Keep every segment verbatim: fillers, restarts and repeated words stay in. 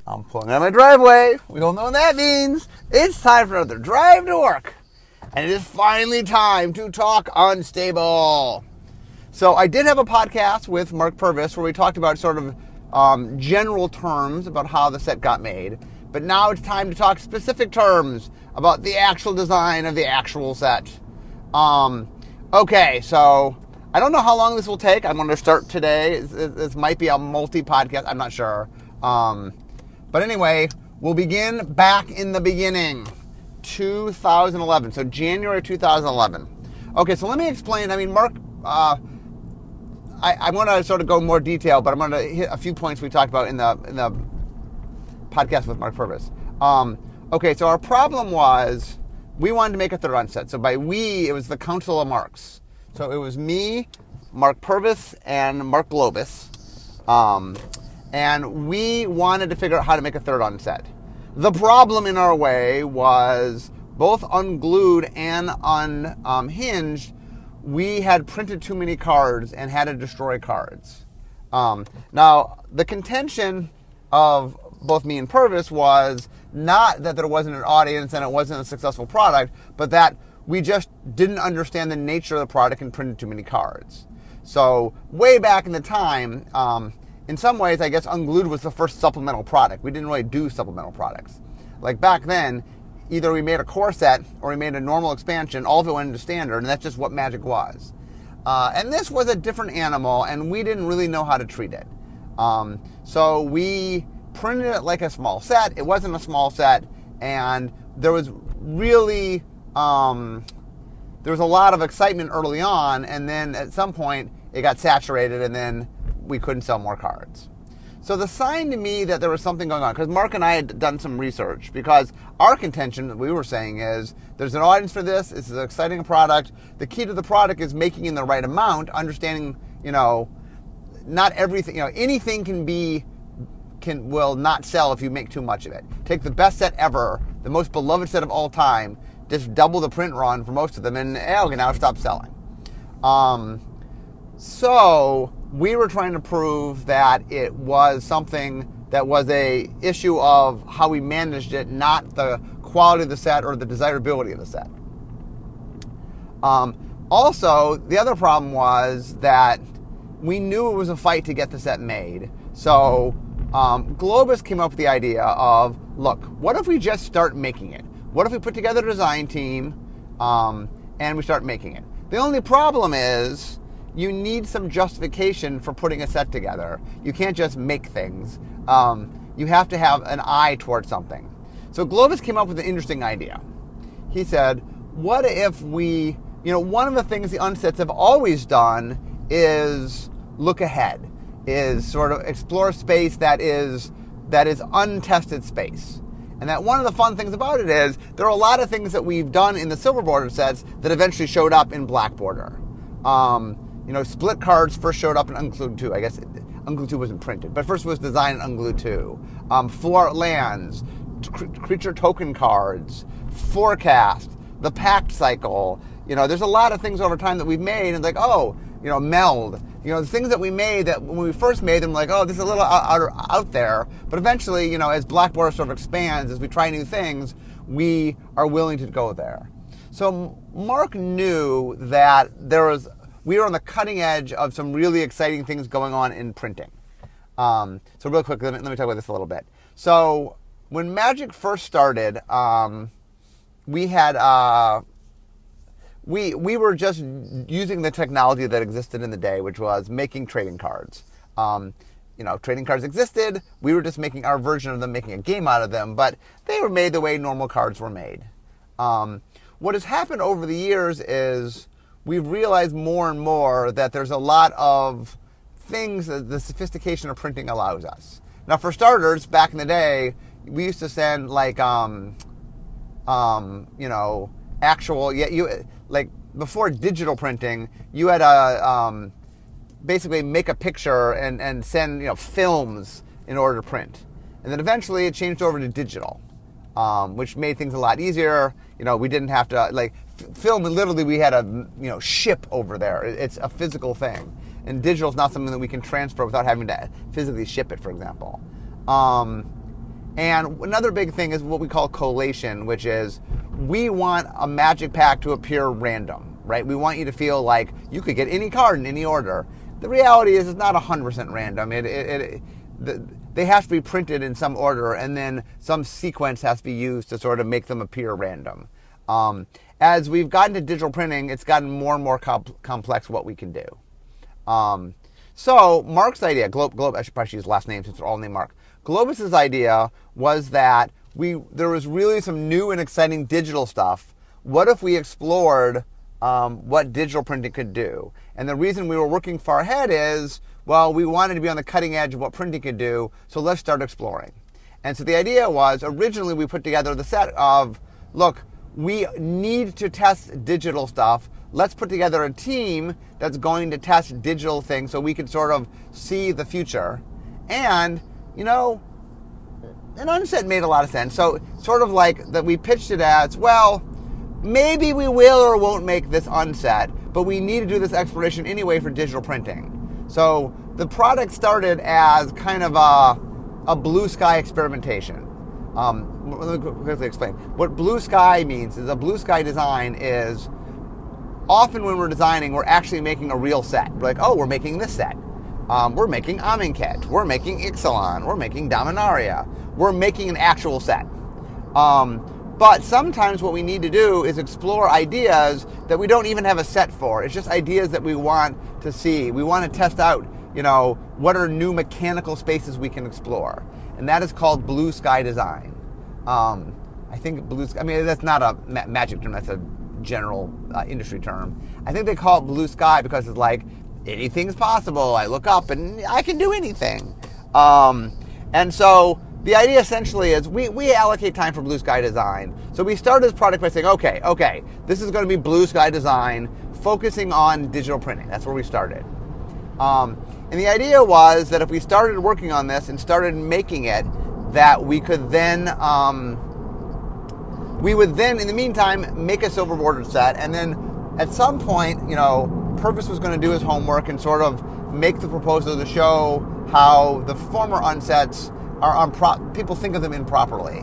I'm pulling out of my driveway. We don't know what that means. It's time for another drive to work. And it is finally time to talk unstable. So I did have a podcast with Mark Purvis where we talked about sort of um, general terms about how the set got made. But now it's time to talk specific terms about the actual design of the actual set. Um, okay, so I don't know how long this will take. I'm going to start today. This, this might be a multi-podcast. I'm not sure. Um, but anyway, we'll begin back in the beginning. two thousand eleven. So January two thousand eleven. Okay, so let me explain. I mean, Mark, uh, I, I'm going to sort of go more detail, but I'm going to hit a few points we talked about in the in the podcast with Mark Purvis. Um, okay, so our problem was we wanted to make a third on set. So by we, it was the Council of Marks. So it was me, Mark Purvis, and Mark Globus. Um, and we wanted to figure out how to make a third on set. The problem in our way was both unglued and unhinged. We had printed too many cards and had to destroy cards. Um, now, the contention of both me and Purvis was not that there wasn't an audience and it wasn't a successful product, but that we just didn't understand the nature of the product and printed too many cards. So way back in the time, um, in some ways, I guess Unglued was the first supplemental product. We didn't really do supplemental products. Like back then, either we made a core set or we made a normal expansion, all of it went into standard, and that's just what Magic was. Uh, and this was a different animal, and we didn't really know how to treat it. Um, so we printed it like a small set. It wasn't a small set, and there was really, um, there was a lot of excitement early on, and then at some point, it got saturated, and then we couldn't sell more cards. So the sign to me that there was something going on, because Mark and I had done some research, because our contention that we were saying is there's an audience for this, this is an exciting product. The key to the product is making in the right amount, understanding, you know, not everything, you know, anything can be, can will not sell if you make too much of it. Take the best set ever, the most beloved set of all time, just double the print run for most of them, and eh, okay, now stop selling. Um, so we were trying to prove that it was something that was a issue of how we managed it, not the quality of the set or the desirability of the set. Um, also, the other problem was that we knew it was a fight to get the set made. So um, Globus came up with the idea of, look, what if we just start making it? What if we put together a design team um, and we start making it? The only problem is you need some justification for putting a set together. You can't just make things. Um, you have to have an eye towards something. So Globus came up with an interesting idea. He said, what if we, you know, one of the things the unsets have always done is look ahead, is sort of explore space that is that is untested space. And that one of the fun things about it is there are a lot of things that we've done in the silver border sets that eventually showed up in black border. Um, You know, split cards first showed up in Unglued two. I guess it, Unglued two wasn't printed, but first was designed in Unglued two. Um, four lands, cr- creature token cards, forecast, the pact cycle. You know, there's a lot of things over time that we've made, and like, oh, you know, meld. You know, the things that we made that when we first made them, like, oh, this is a little out, out, out there. But eventually, you know, as Black Border sort of expands, as we try new things, we are willing to go there. So Mark knew that there was, we were on the cutting edge of some really exciting things going on in printing. Um, so real quick, let me, let me talk about this a little bit. So when Magic first started, um, we had uh, we we were just using the technology that existed in the day, which was making trading cards. Um, you know, trading cards existed. We were just making our version of them, making a game out of them, but they were made the way normal cards were made. Um, what has happened over the years is we've realized more and more that there's a lot of things that the sophistication of printing allows us. Now, for starters, back in the day, we used to send like, um, um, you know, actual, yeah, you like before digital printing, you had a um, basically make a picture and and send you know films in order to print, and then eventually it changed over to digital, um, which made things a lot easier. You know, we didn't have to like f- film. Literally, we had a you know ship over there. It's a physical thing. And digital is not something that we can transfer without having to physically ship it, for example. Um, And another big thing is what we call collation, which is we want a magic pack to appear random, right? We want you to feel like you could get any card in any order. The reality is it's not one hundred percent random. It, it, it, the, they have to be printed in some order, and then some sequence has to be used to sort of make them appear random. Um, as we've gotten to digital printing, it's gotten more and more comp- complex what we can do. Um, so Mark's idea, Glo- Glo- I should probably use his last name since they're all named Mark. Globus's idea was that we there was really some new and exciting digital stuff. What if we explored um, what digital printing could do? And the reason we were working far ahead is, well, we wanted to be on the cutting edge of what printing could do, so let's start exploring. And so the idea was, originally we put together the set of, look, we need to test digital stuff. Let's put together a team that's going to test digital things so we can sort of see the future. And you know, an unset made a lot of sense. So sort of like that we pitched it as, well, maybe we will or won't make this unset, but we need to do this exploration anyway for digital printing. So the product started as kind of a, a blue sky experimentation. Um, let me quickly explain. What blue sky means is a blue sky design is often when we're designing, we're actually making a real set. We're like, oh, we're making this set. Um, we're making Amonkhet, we're making Ixalan, we're making Dominaria, we're making an actual set. Um, but sometimes what we need to do is explore ideas that we don't even have a set for. It's just ideas that we want to see. We want to test out, you know, what are new mechanical spaces we can explore. And that is called blue sky design. Um, I think blue sky, I mean, that's not a ma- magic term, that's a general uh, industry term. I think they call it blue sky because it's like, anything's possible. I look up and I can do anything. Um, and so the idea essentially is we, we allocate time for blue sky design. So we started this product by saying, okay, okay, this is going to be blue sky design, focusing on digital printing. That's where we started. Um, and the idea was that if we started working on this and started making it, that we could then, um, we would then, in the meantime, make a silver bordered set. And then at some point, you know, Purvis was going to do his homework and sort of make the proposal to show how the former unsets are unpro- people think of them improperly.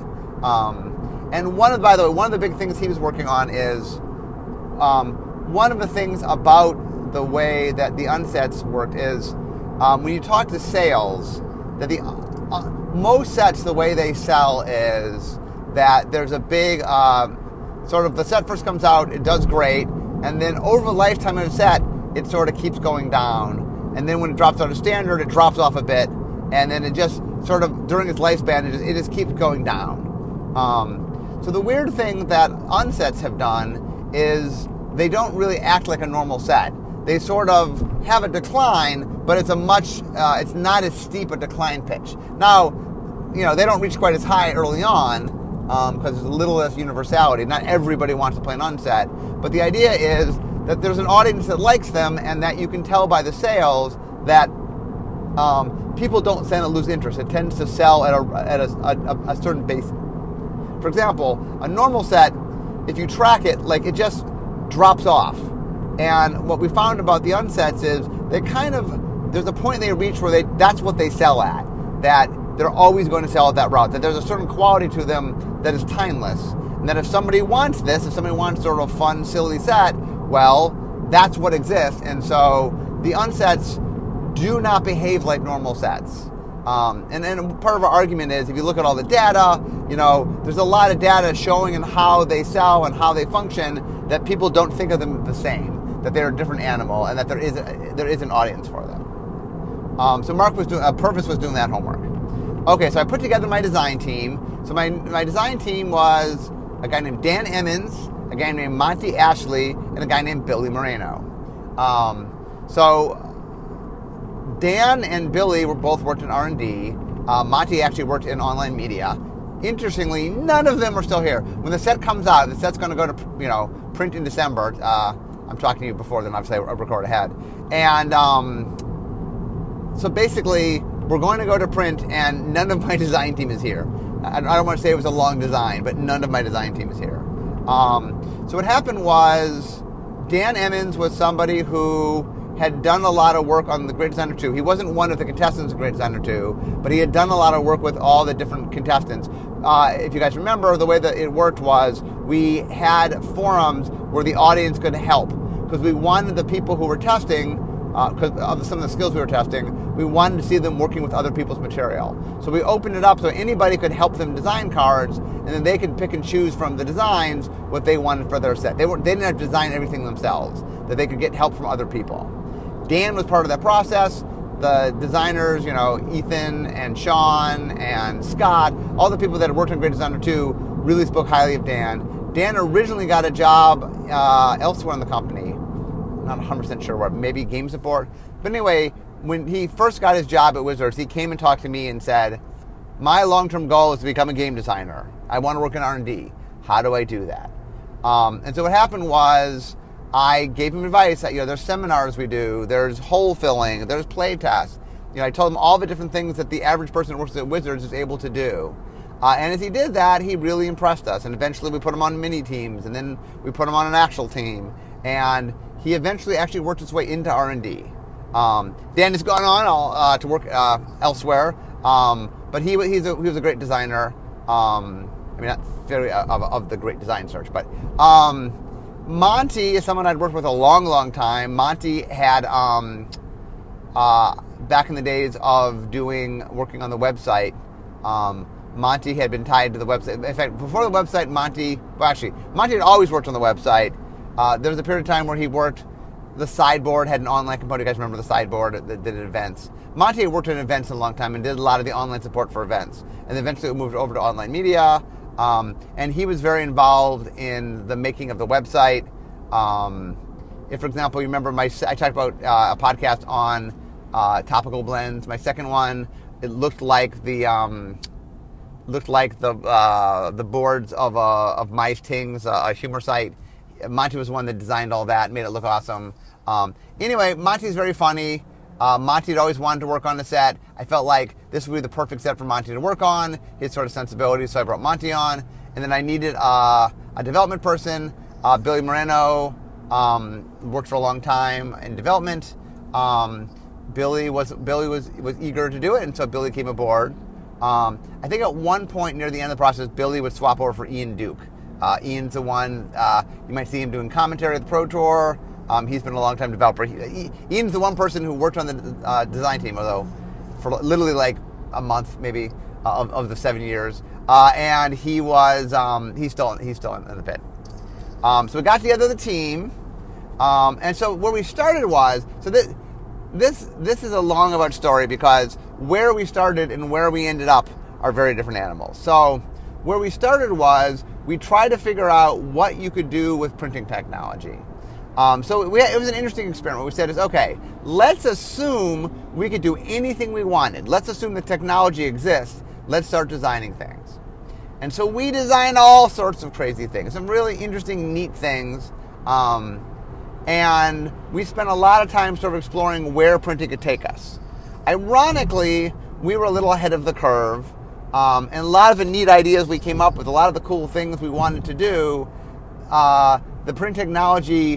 Um, and one of, by the way, one of the big things he was working on is um, one of the things about the way that the unsets worked is um, when you talk to sales, that the uh, most sets, the way they sell is that there's a big uh, sort of the set first comes out, it does great. And then over the lifetime of the set, it sort of keeps going down. And then when it drops out of standard, it drops off a bit. And then it just sort of, during its lifespan, it just, it just keeps going down. Um, so the weird thing that unsets have done is they don't really act like a normal set. They sort of have a decline, but it's a much, uh, it's not as steep a decline pitch. Now, you know, they don't reach quite as high early on, because um, there's a little less universality. Not everybody wants to play an unset, but the idea is that there's an audience that likes them, and that you can tell by the sales that um, people don't tend to lose interest. It tends to sell at a at a, a, a certain base. For example, a normal set, if you track it, like it just drops off. And what we found about the unsets is they kind of, there's a point they reach where they that's what they sell at. That they're always going to sell at that route. That there's a certain quality to them that is timeless. And that if somebody wants this, if somebody wants sort of a fun, silly set, well, that's what exists. And so the unsets do not behave like normal sets. Um, and then part of our argument is, if you look at all the data, you know, there's a lot of data showing in how they sell and how they function that people don't think of them the same, that they're a different animal, and that there is a, there is an audience for them. Um, so Mark was doing, uh, Purvis was doing that homework. Okay, so I put together my design team. So my my design team was a guy named Dan Emmons, a guy named Monty Ashley, and a guy named Billy Moreno. Um, so Dan and Billy were both worked in R and D. Uh, Monty actually worked in online media. Interestingly, none of them are still here. When the set comes out, the set's going to go to you know print in December. Uh, I'm talking to you before then, obviously I record ahead. And um, so basically, we're going to go to print, and none of my design team is here. I don't want to say it was a long design, but none of my design team is here. Um, so what happened was Dan Emmons was somebody who had done a lot of work on The Great Designer two. He wasn't one of the contestants of Great Designer two, but he had done a lot of work with all the different contestants. Uh, if you guys remember, the way that it worked was we had forums where the audience could help, because we wanted the people who were testing, because uh, of some of the skills we were testing, we wanted to see them working with other people's material. So we opened it up so anybody could help them design cards, and then they could pick and choose from the designs what they wanted for their set. They, were, they didn't have to design everything themselves, that they could get help from other people. Dan was part of that process. The designers, you know, Ethan and Sean and Scott, all the people that had worked on Great Designer two really spoke highly of Dan. Dan originally got a job uh, elsewhere in the company. Not one hundred percent sure where, maybe game support. But anyway, when he first got his job at Wizards, he came and talked to me and said, my long-term goal is to become a game designer. I want to work in R and D. How do I do that? Um, and so what happened was I gave him advice that, you know, there's seminars we do, there's hole filling, there's play tests. You know, I told him all the different things that the average person who works at Wizards is able to do. Uh, and as he did that, he really impressed us. And eventually we put him on mini teams, and then we put him on an actual team. And he eventually actually worked his way into R and D. Um, Dan has gone on uh, to work uh, elsewhere, um, but he, he's a, he was a great designer. Um, I mean, not very uh, of, of the great design search, but um, Monty is someone I'd worked with a long, long time. Monty had, um, uh, back in the days of doing, working on the website, um, Monty had been tied to the website. In fact, before the website, Monty, well actually, Monty had always worked on the website. Uh, there was a period of time where he worked, the Sideboard had an online component. You guys remember the Sideboard that did events. Monty had worked in events in a long time and did a lot of the online support for events. And eventually it moved over to online media. Um, and he was very involved in the making of the website. Um, if, for example, you remember my, I talked about uh, a podcast on uh, topical blends. My second one, it looked like the um, looked like the uh, the boards of uh, of Mice Tings, uh, a humor site. Monty was the one that designed all that, made it look awesome. Um, anyway, Monty's very funny. Uh, Monty had always wanted to work on the set. I felt like this would be the perfect set for Monty to work on, his sort of sensibilities, so I brought Monty on. And then I needed uh, a development person. Uh, Billy Moreno um, worked for a long time in development. Um, Billy was Billy was was eager to do it, and so Billy came aboard. Um, I think at one point near the end of the process, Billy would swap over for Ian Duke. Uh, Ian's the one, uh, you might see him doing commentary at the Pro Tour. Um, he's been a long-time developer. He, he, Ian's the one person who worked on the uh, design team, although for literally like a month, maybe, uh, of, of the seven years. Uh, and he was, um, he's still, he's still in, in the pit. Um, so we got together the team. Um, and so where we started was, so this, this, this is a long about story because where we started and where we ended up are very different animals. So where we started was we tried to figure out what you could do with printing technology. Um, so we, it was an interesting experiment. What we said is, okay, let's assume we could do anything we wanted. Let's assume the technology exists. Let's start designing things. And so we designed all sorts of crazy things, some really interesting, neat things. Um, and we spent a lot of time sort of exploring where printing could take us. Ironically, we were a little ahead of the curve. Um, and a lot of the neat ideas we came up with, a lot of the cool things we wanted to do, uh, the print technology,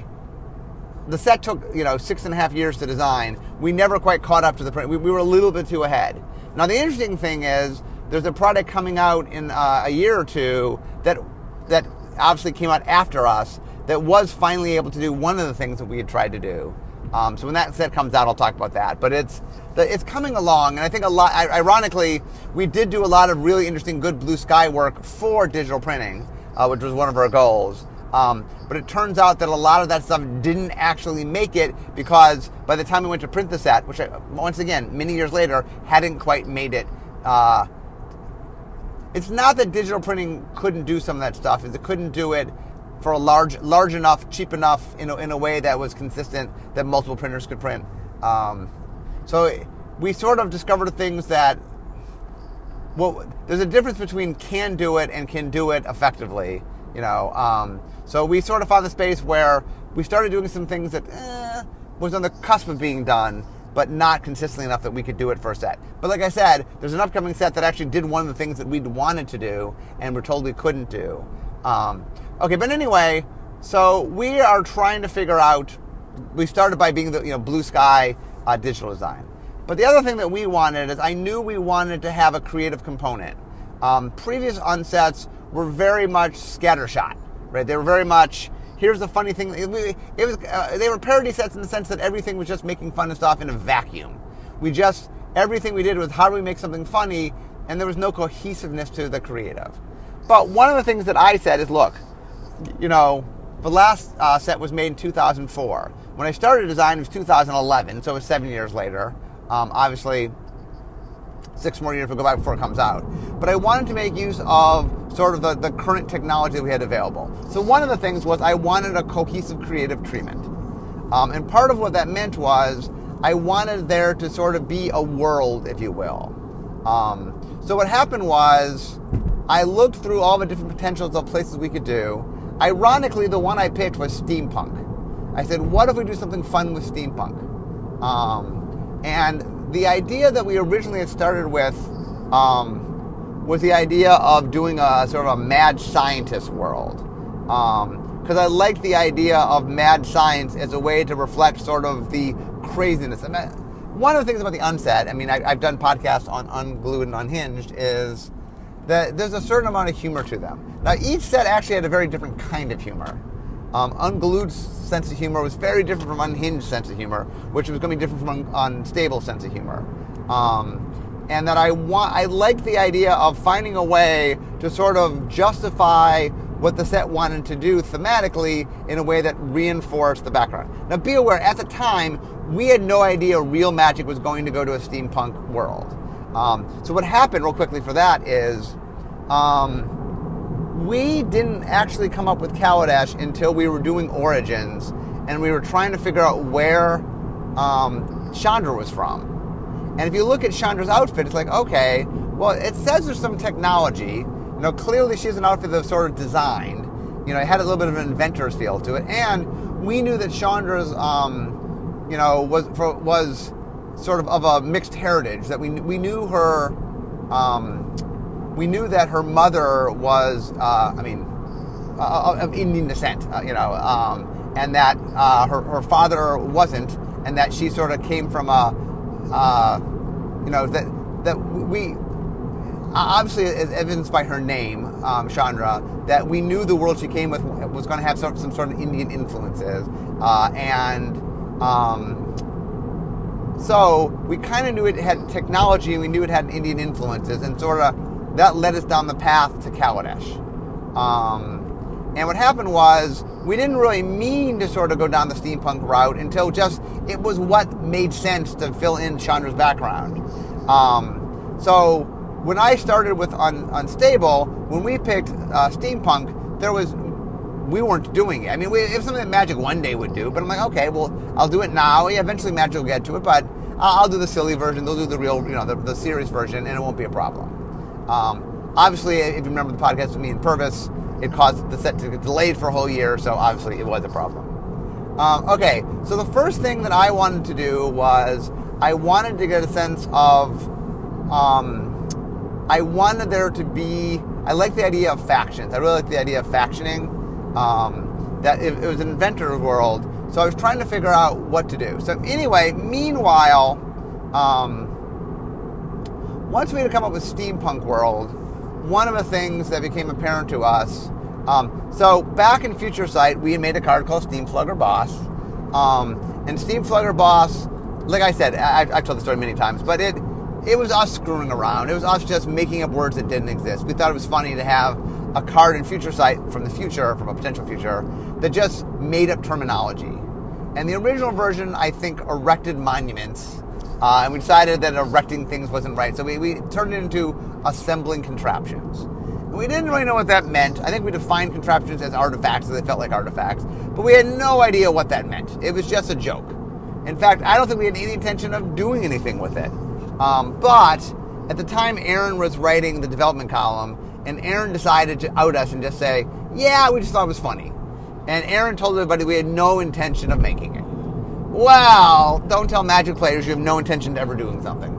the set took, you know, six and a half years to design. We never quite caught up to the print. We, we were a little bit too ahead. Now, the interesting thing is there's a product coming out in uh, a year or two that that obviously came out after us that was finally able to do one of the things that we had tried to do. Um, so when that set comes out, I'll talk about that. But it's it's coming along, and I think a lot. Ironically, we did do a lot of really interesting, good blue sky work for digital printing, uh, which was one of our goals. Um, but it turns out that a lot of that stuff didn't actually make it because by the time we went to print the set, which I, once again, many years later, hadn't quite made it. Uh, it's not that digital printing couldn't do some of that stuff; it's it couldn't do it for a large, large enough, cheap enough, in a, in a way that was consistent that multiple printers could print. Um, so we sort of discovered things that, well, there's a difference between can do it and can do it effectively, you know. Um, so we sort of found the space where we started doing some things that eh, was on the cusp of being done, but not consistently enough that we could do it for a set. But like I said, there's an upcoming set that actually did one of the things that we'd wanted to do and we're told we couldn't do. Um, okay, but anyway, so we are trying to figure out we started by being the you know blue sky uh, digital design. But the other thing that we wanted is I knew we wanted to have a creative component. Um, previous unsets were very much scattershot, right? They were very much, here's the funny thing. It, it was uh, they were parody sets in the sense that everything was just making fun of stuff in a vacuum. We just, everything we did was how do we make something funny, and there was no cohesiveness to the creative. But one of the things that I said is, look, you know, the last uh, set was made in two thousand four. When I started design, it was two thousand eleven, so it was seven years later. Um, obviously, six more years will go by before it comes out. But I wanted to make use of sort of the, the current technology that we had available. So one of the things was I wanted a cohesive creative treatment. Um, and part of what that meant was I wanted there to sort of be a world, if you will. Um, so what happened was I looked through all the different potentials of places we could do. Ironically, the one I picked was steampunk. I said, what if we do something fun with steampunk? Um, and the idea that we originally had started with um, was the idea of doing a sort of a mad scientist world. Because um, I liked the idea of mad science as a way to reflect sort of the craziness. I mean, one of the things about the Unset, I mean, I, I've done podcasts on Unglued and Unhinged, is that there's a certain amount of humor to them. Now, each set actually had a very different kind of humor. Um, Unglued's sense of humor was very different from Unhinged sense of humor, which was going to be different from un- Unstable sense of humor. Um, and that I want, I liked the idea of finding a way to sort of justify what the set wanted to do thematically in a way that reinforced the background. Now, be aware, at the time, we had no idea real magic was going to go to a steampunk world. Um, so what happened, real quickly for that, is um, we didn't actually come up with Kaladesh until we were doing Origins, and we were trying to figure out where um, Chandra was from. And if you look at Chandra's outfit, it's like, okay, well, it says there's some technology. You know, clearly she's an outfit that's sort of designed. You know, it had a little bit of an inventor's feel to it. And we knew that Chandra's, um, you know, was was sort of of a mixed heritage. That we we knew her, um, we knew that her mother was, uh, I mean, uh, of Indian descent. Uh, you know, um, and that uh, her her father wasn't, and that she sort of came from a, uh, you know, that that we. Obviously, as evidenced by her name, um, Chandra, that we knew the world she came with was going to have some, some sort of Indian influences. Uh, and um, so we kind of knew it had technology, and we knew it had Indian influences, and sort of that led us down the path to Kaladesh. Um, and what happened was we didn't really mean to sort of go down the steampunk route until just it was what made sense to fill in Chandra's background. Um, so... When I started with Un- Unstable, when we picked uh, steampunk, there was we weren't doing it. I mean, we, it was something that Magic one day would do, but I'm like, okay, well, I'll do it now. Yeah, eventually Magic will get to it, but I'll, I'll do the silly version. They'll do the real, you know, the, the serious version, and it won't be a problem. Um, obviously, if you remember the podcast with me and Purvis, it caused the set to get delayed for a whole year, so obviously it was a problem. Um, okay, so the first thing that I wanted to do was I wanted to get a sense of. Um, I wanted there to be, I like the idea of factions. I really like the idea of factioning. Um, that it, it was an inventor's world. So I was trying to figure out what to do. So anyway, meanwhile, um, once we had come up with Steampunk World, one of the things that became apparent to us, um, so back in Future Sight, we had made a card called Steamflugger Boss. Um, and Steamflugger Boss, like I said, I, I've told the story many times, but it, It was us screwing around. It was us just making up words that didn't exist. We thought it was funny to have a card in Future Sight from the future, from a potential future, that just made up terminology. And the original version, I think, erected monuments. Uh, and we decided that erecting things wasn't right. So we, we turned it into assembling contraptions. And we didn't really know what that meant. I think we defined contraptions as artifacts, so they felt like artifacts. But we had no idea what that meant. It was just a joke. In fact, I don't think we had any intention of doing anything with it. Um, but at the time, Aaron was writing the development column, and Aaron decided to out us and just say, yeah, we just thought it was funny. And Aaron told everybody we had no intention of making it. Well, don't tell Magic players you have no intention of ever doing something.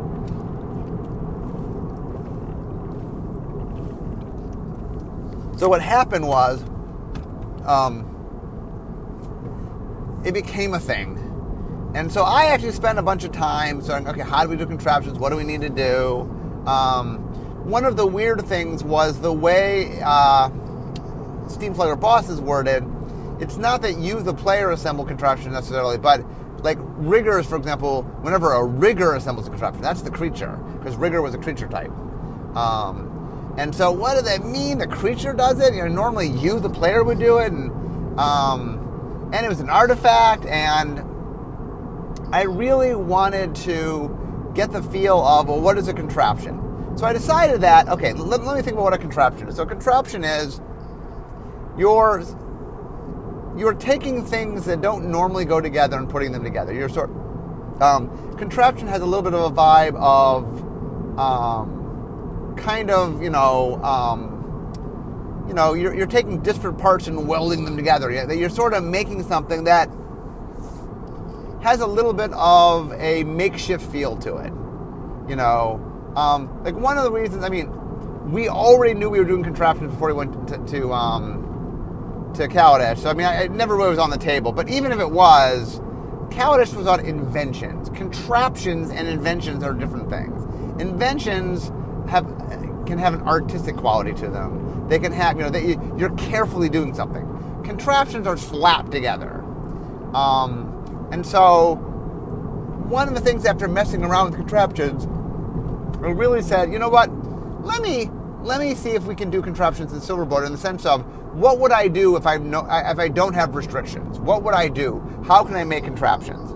So what happened was, um, it became a thing. And so I actually spent a bunch of time saying, okay, how do we do contraptions? What do we need to do? Um, one of the weird things was the way uh, Steam Flagler Boss is worded. It's not that you, the player, assemble contraptions necessarily, but like riggers, for example, whenever a rigger assembles a contraption, that's the creature, because rigger was a creature type. Um, and so what does that mean? The creature does it? You know, normally you, the player, would do it, and um, and it was an artifact, and I really wanted to get the feel of, well, what is a contraption? So I decided that, okay, let, let me think about what a contraption is. So a contraption is your... You're taking things that don't normally go together and putting them together. You're sort um, contraption has a little bit of a vibe of um, kind of, you know, um, you know, you're, you're taking disparate parts and welding them together. You're sort of making something that has a little bit of a makeshift feel to it. You know, um, like one of the reasons, I mean, we already knew we were doing contraptions before we went to, to um, to Kaladesh. So, I mean, I, it never really was on the table. But even if it was, Kaladesh was on inventions. Contraptions and inventions are different things. Inventions have can have an artistic quality to them. They can have, you know, they, you're carefully doing something. Contraptions are slapped together. Um, and so, one of the things after messing around with contraptions, I really said, you know what, let me let me see if we can do contraptions in Silverborder in the sense of, what would I do if I no, if I don't have restrictions? What would I do? How can I make contraptions?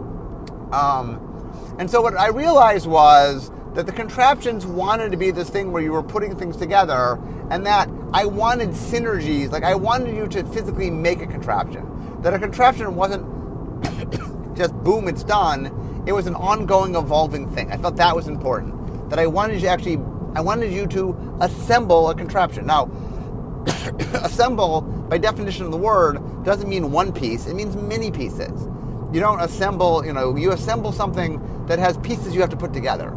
Um, and so what I realized was that the contraptions wanted to be this thing where you were putting things together, and that I wanted synergies. Like I wanted you to physically make a contraption. That a contraption wasn't just boom, it's done. It was an ongoing, evolving thing. I felt that was important. That I wanted you to actually, I wanted you to assemble a contraption. Now, assemble, by definition of the word, doesn't mean one piece. It means many pieces. You don't assemble, you know, you assemble something that has pieces you have to put together.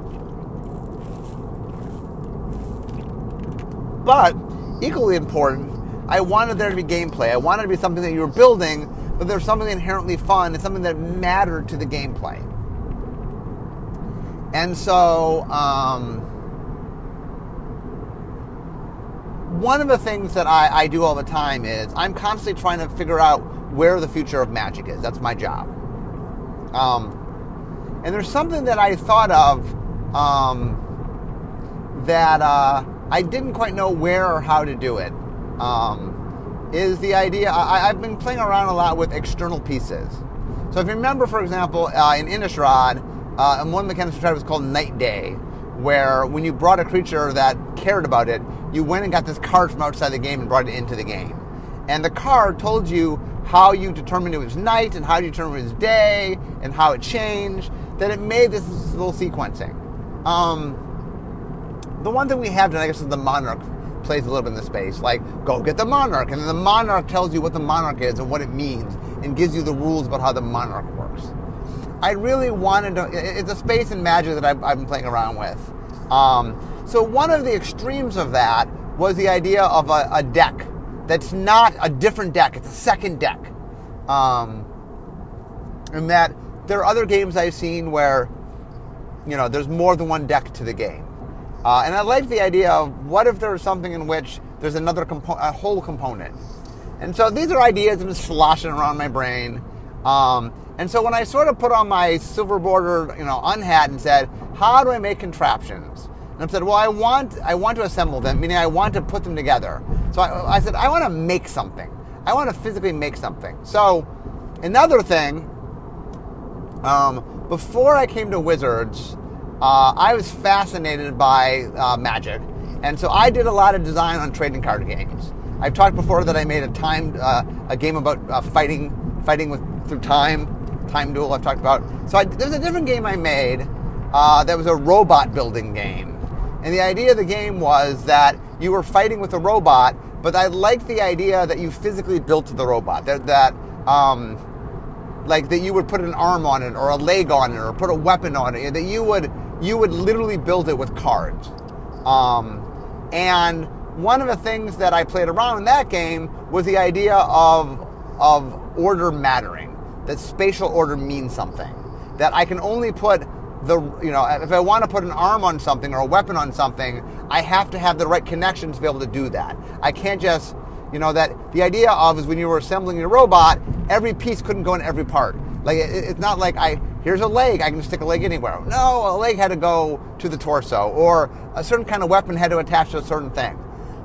But, equally important, I wanted there to be gameplay. I wanted it to be something that you were building, but there's something inherently fun and something that mattered to the gameplay. And so, um... one of the things that I, I do all the time is I'm constantly trying to figure out where the future of Magic is. That's my job. Um, and there's something that I thought of um, that uh, I didn't quite know where or how to do it. Um, is the idea, I, I've been playing around a lot with external pieces. So if you remember, for example, uh, in Innistrad, uh, and one of the mechanics we tried was called Night Day, where when you brought a creature that cared about it, you went and got this card from outside the game and brought it into the game. And the card told you how you determined it was night and how you determined it was day and how it changed, that it made this little sequencing. Um, the one that we have done, I guess, is the Monarch plays a little bit in the space. Like, go get the Monarch, and then the Monarch tells you what the Monarch is and what it means and gives you the rules about how the Monarch works. I really wanted to, it's a space in Magic that I've, I've been playing around with. Um, so one of the extremes of that was the idea of a, a deck that's not a different deck, it's a second deck. Um, and that there are other games I've seen where, you know, there's more than one deck to the game. Uh, and I like the idea of what if there's something in which there's another compo- a whole component. And so these are ideas that are just sloshing around my brain. Um, and so when I sort of put on my silver border, you know, unhat and said, how do I make contraptions? And I said, well, I want I want to assemble them, meaning I want to put them together. So I, I said, I want to make something. I want to physically make something. So another thing, um, before I came to Wizards, uh, I was fascinated by uh, Magic. And so I did a lot of design on trading card games. I've talked before that I made a time uh, a game about uh, fighting fighting with through time, Time Duel I've talked about. So I, there's a different game I made uh, that was a robot building game. And the idea of the game was that you were fighting with a robot, but I liked the idea that you physically built the robot. That, that um, like that you would put an arm on it or a leg on it or put a weapon on it. That you would you would literally build it with cards. Um, and one of the things that I played around in that game was the idea of of order mattering, that spatial order means something, that I can only put the, you know, if I want to put an arm on something or a weapon on something, I have to have the right connections to be able to do that. I can't just, you know, that the idea of is when you were assembling your robot, every piece couldn't go in every part. Like, it, it's not like I, here's a leg, I can stick a leg anywhere. No, a leg had to go to the torso, or a certain kind of weapon had to attach to a certain thing.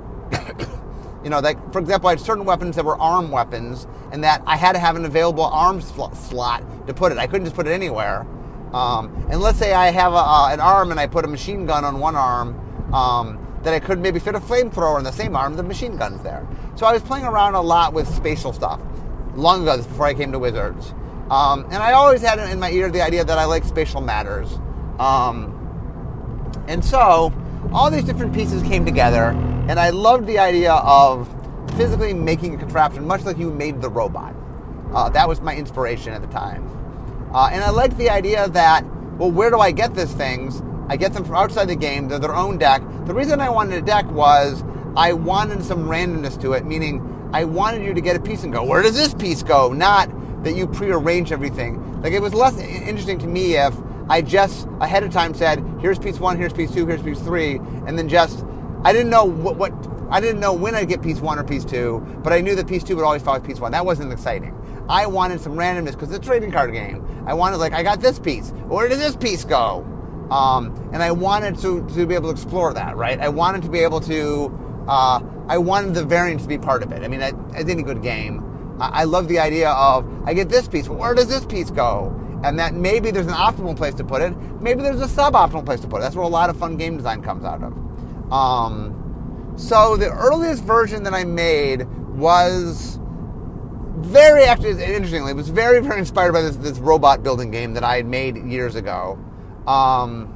You know, like, for example, I had certain weapons that were arm weapons, and that I had to have an available arm sl- slot to put it. I couldn't just put it anywhere. Um, and let's say I have a, uh, an arm and I put a machine gun on one arm, um, that I could maybe fit a flamethrower in the same arm, the machine gun's there. So I was playing around a lot with spatial stuff, long ago, before I came to Wizards. Um, and I always had in my ear the idea that I like spatial matters. Um, and so all these different pieces came together, and I loved the idea of physically making a contraption, much like you made the robot. Uh, that was my inspiration at the time. Uh, and I liked the idea that, well, where do I get these things? I get them from outside the game. They're their own deck. The reason I wanted a deck was I wanted some randomness to it, meaning I wanted you to get a piece and go, where does this piece go? Not that you prearrange everything. Like, it was less interesting to me if I just ahead of time said, here's piece one, here's piece two, here's piece three, and then just, I didn't know what, what I didn't know when I'd get piece one or piece two, but I knew that piece two would always follow piece one. That wasn't exciting. I wanted some randomness because it's a trading card game. I wanted, like, I got this piece. Where does this piece go? Um, and I wanted to, to be able to explore that, right? I wanted to be able to, uh, I wanted the variance to be part of it. I mean, as any good game, I, I love the idea of, I get this piece, but where does this piece go? And that maybe there's an optimal place to put it. Maybe there's a suboptimal place to put it. That's where a lot of fun game design comes out of. Um, so the earliest version that I made was very, actually, interestingly, it was very, very inspired by this, this robot building game that I had made years ago. Um,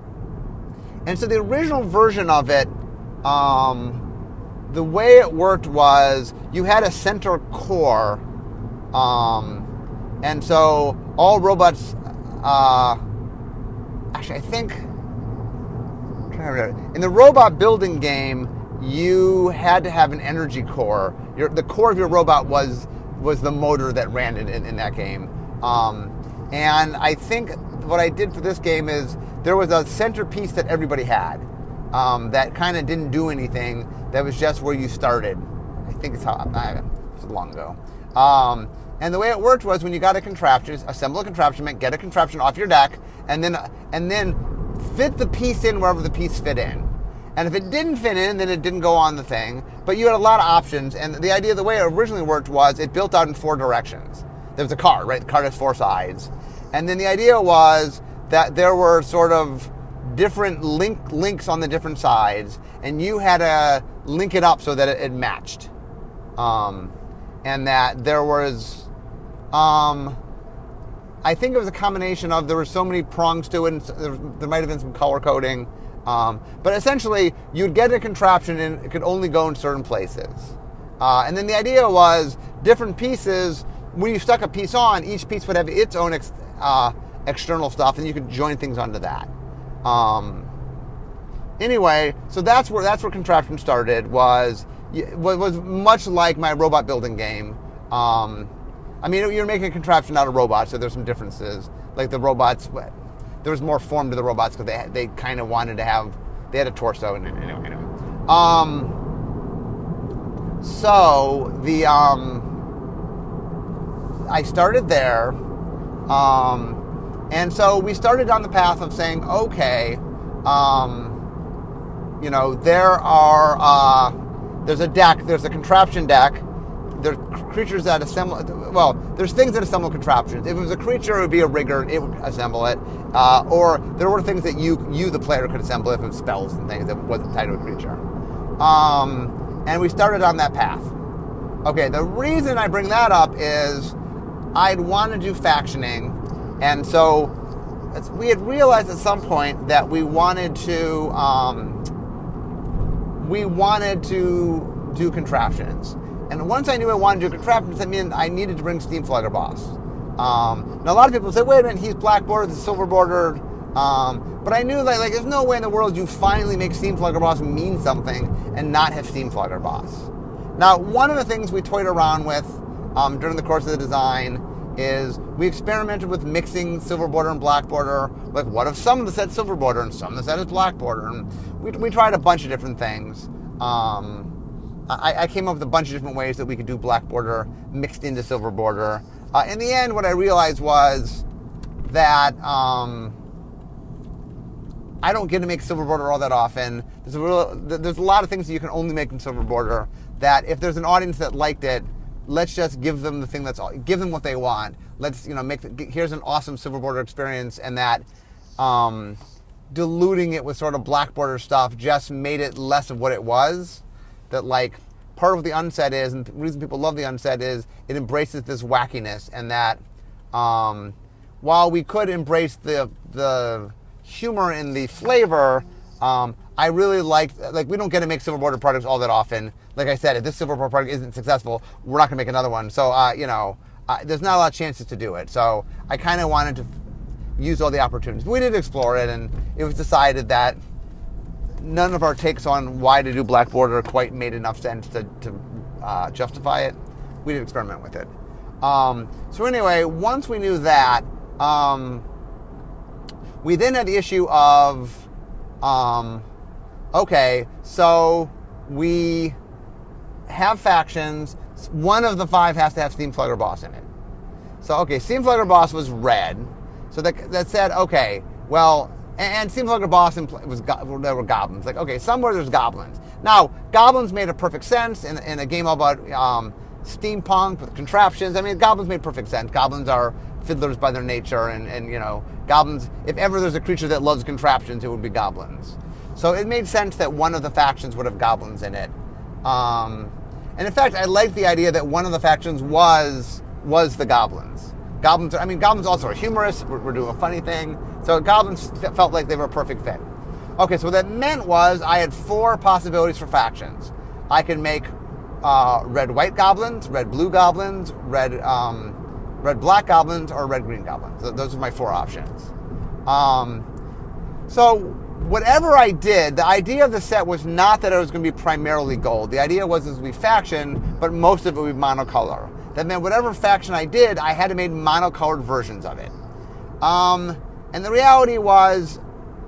and so the original version of it, um, the way it worked was you had a center core, um, and so all robots, uh, actually, I think, I'm trying to remember, in the robot building game, you had to have an energy core. Your, the core of your robot was was the motor that ran in, in, in that game. Um, and I think what I did for this game is there was a centerpiece that everybody had um, that kind of didn't do anything. That was just where you started. I think it's how, I, it was long ago. Um, and the way it worked was when you got a contraption, assemble a contraption, meant get a contraption off your deck, and then and then fit the piece in wherever the piece fit in. And if it didn't fit in, then it didn't go on the thing. But you had a lot of options. And the idea, the way it originally worked was it built out in four directions. There was a card, right? The card has four sides. And then the idea was that there were sort of different link links on the different sides. And you had to link it up so that it, it matched. Um, and that there was, um, I think it was a combination of there were so many prongs to it. And there, there might have been some color coding. Um, but essentially, you'd get a contraption and it could only go in certain places. Uh, and then the idea was different pieces, when you stuck a piece on, each piece would have its own ex, uh, external stuff, and you could join things onto that. Um, anyway, so that's where that's where contraption started, was, was much like my robot building game. Um, I mean, you're making a contraption out of robots, so there's some differences. Like the robots... There was more form to the robots because they they kind of wanted to have, they had a torso and anyway. anyway. Um, so the um, I started there, um, and so we started down the path of saying, okay, um, you know, there are uh, there's a deck, there's a contraption deck. There's creatures that assemble, well, there's things that assemble contraptions. If it was a creature, it would be a rigger, it would assemble it. Uh, or there were things that you, you, the player, could assemble if it was spells and things that wasn't tied to a creature. Um, and we started on that path. Okay, the reason I bring that up is I'd want to do factioning. And so we had realized at some point that we wanted to, um, we wanted to do contraptions. And once I knew I wanted to do contraptions, that meant I needed to bring Steamflugger Boss. Um, now, a lot of people say, wait a minute, he's black bordered, he's silver bordered. Um, but I knew that, like, there's no way in the world you finally make Steamflugger Boss mean something and not have Steamflugger Boss. Now, one of the things we toyed around with um, during the course of the design is we experimented with mixing silver border and black border. Like, what if some of the set silver border and some of the set is black border? And we, we tried a bunch of different things. Um, I, I came up with a bunch of different ways that we could do black border mixed into silver border. Uh, in the end, what I realized was that um, I don't get to make silver border all that often. There's a, real, there's a lot of things that you can only make in silver border that if there's an audience that liked it, let's just give them the thing that's, give them what they want. Let's, you know, make, the, here's an awesome silver border experience, and that um, diluting it with sort of black border stuff just made it less of what it was. That, like, part of what the unset is, and the reason people love the unset is it embraces this wackiness, and that um, while we could embrace the the humor in the flavor, um, I really like, like, we don't get to make silver border products all that often. Like I said, if this silver border product isn't successful, we're not going to make another one. So, uh, you know, uh, there's not a lot of chances to do it. So I kind of wanted to use all the opportunities. But we did explore it, and it was decided that none of our takes on why to do black border quite made enough sense to, to uh, justify it. We did experiment with it. Um, so anyway, once we knew that, um, we then had the issue of, um, okay, so we have factions. One of the five has to have Steamslugger Boss in it. So, okay, Steamslugger Boss was red. So that, that said, okay, well, and Steamslugger Boss was there were goblins. Like, okay, somewhere there's goblins. Now, goblins made a perfect sense in, in a game all about um, steampunk with contraptions. I mean, goblins made perfect sense. Goblins are fiddlers by their nature, and, and you know, goblins, if ever there's a creature that loves contraptions, it would be goblins. So it made sense that one of the factions would have goblins in it. Um, and in fact, I liked the idea that one of the factions was was the goblins. Goblins, are, I mean, goblins also are humorous. We're, we're doing a funny thing. So goblins felt like they were a perfect fit. Okay, so what that meant was I had four possibilities for factions. I could make uh, red-white goblins, red-blue goblins, red um, red-black goblins, or red-green goblins. Those are my four options. Um, so whatever I did, the idea of the set was not that it was going to be primarily gold. The idea was it was going to be faction, but most of it would be monocolor. That meant whatever faction I did, I had to make monocolored versions of it. Um, and the reality was,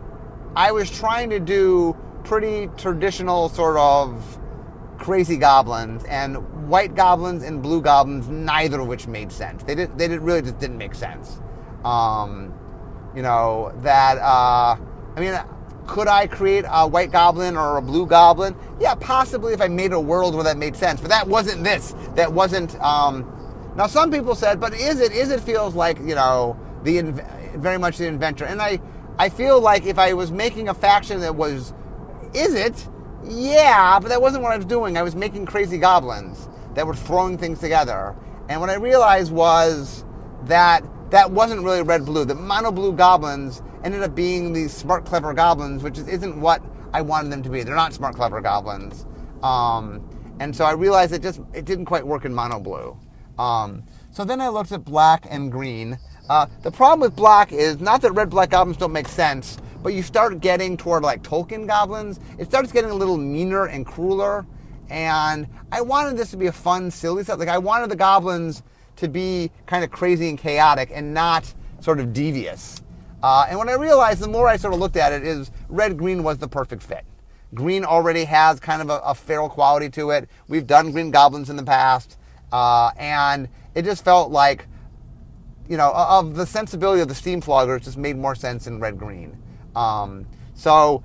I was trying to do pretty traditional sort of crazy goblins, and white goblins and blue goblins, neither of which made sense. They didn't. They did, really just didn't make sense. Um, you know that. Uh, I mean, could I create a white goblin or a blue goblin? Yeah, possibly if I made a world where that made sense. But that wasn't this. That wasn't. Um, now, some people said, but is it? Is it feels like, you know, the very much the inventor. And I, I feel like if I was making a faction that was, is it? Yeah, but that wasn't what I was doing. I was making crazy goblins that were throwing things together. And what I realized was that that wasn't really red-blue. The mono-blue goblins ended up being these smart, clever goblins, which isn't what I wanted them to be. They're not smart, clever goblins. Um, and so I realized it just it didn't quite work in mono-blue. Um, so then I looked at black and green. Uh, the problem with black is not that red-black goblins don't make sense, but you start getting toward like Tolkien goblins. It starts getting a little meaner and crueler. And I wanted this to be a fun, silly stuff. Like I wanted the goblins to be kind of crazy and chaotic and not sort of devious. Uh, and what I realized, the more I sort of looked at it, is red-green was the perfect fit. Green already has kind of a, a feral quality to it. We've done green goblins in the past. Uh, and it just felt like, you know, of the sensibility of the Steamslugger, it just made more sense in red-green. Um, so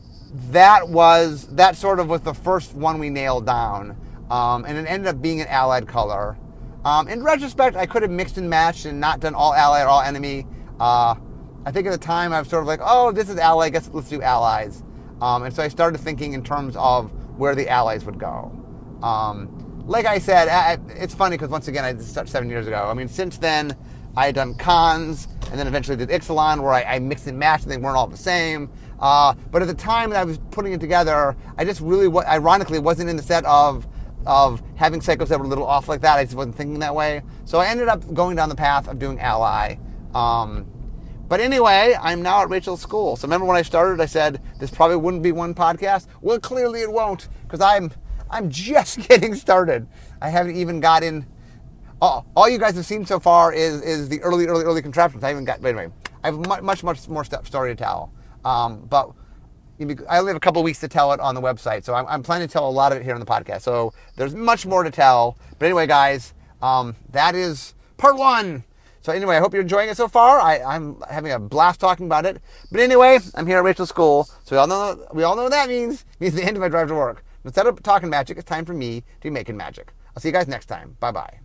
that was, that sort of was the first one we nailed down. Um, and it ended up being an allied color. Um, in retrospect, I could have mixed and matched and not done all ally or all enemy. Uh, I think at the time I was sort of like, oh, this is ally, I guess let's do allies. Um, and so I started thinking in terms of where the allies would go. Um, like I said, I, it's funny because once again, I did start seven years ago. I mean, since then, I had done cons, and then eventually did Ixalan, where I, I mixed and matched, and they weren't all the same. Uh, but at the time that I was putting it together, I just really, ironically, wasn't in the set of of having cycles that were a little off like that. I just wasn't thinking that way. So I ended up going down the path of doing ally. Um, but anyway, I'm now at Rachel's school. So remember when I started, I said this probably wouldn't be one podcast? Well, clearly it won't, because I'm I'm just getting started. I haven't even got in. all, all you guys have seen so far is is the early, early, early contraptions. I haven't got. But anyway, I have much, much, much more stuff, story to tell. Um, but I only have a couple of weeks to tell it on the website, so I'm, I'm planning to tell a lot of it here on the podcast. So there's much more to tell. But anyway, guys, um, that is part one. So anyway, I hope you're enjoying it so far. I, I'm having a blast talking about it. But anyway, I'm here at Rachel's school, so we all know we all know what that means. It means the end of my drive to work. Instead of talking magic, it's time for me to be making magic. I'll see you guys next time. Bye-bye.